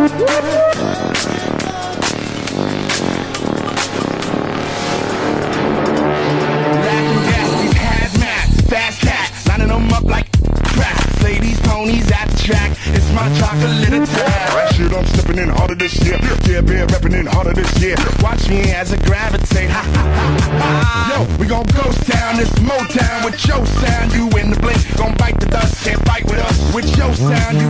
Laughing gas, these hazmats, fast cats, lining them up like crap. Play these ponies at the track, it's my chocolate attack. Shit, I'm stepping in harder this year. Yeah, bear repping in harder this year. Watch me as I gravitate. Ha ha ha ha. Yo, we gon' ghost town, this Motown with your sound. You in the blink, gon' bite the dust, can't fight with us. With your sound,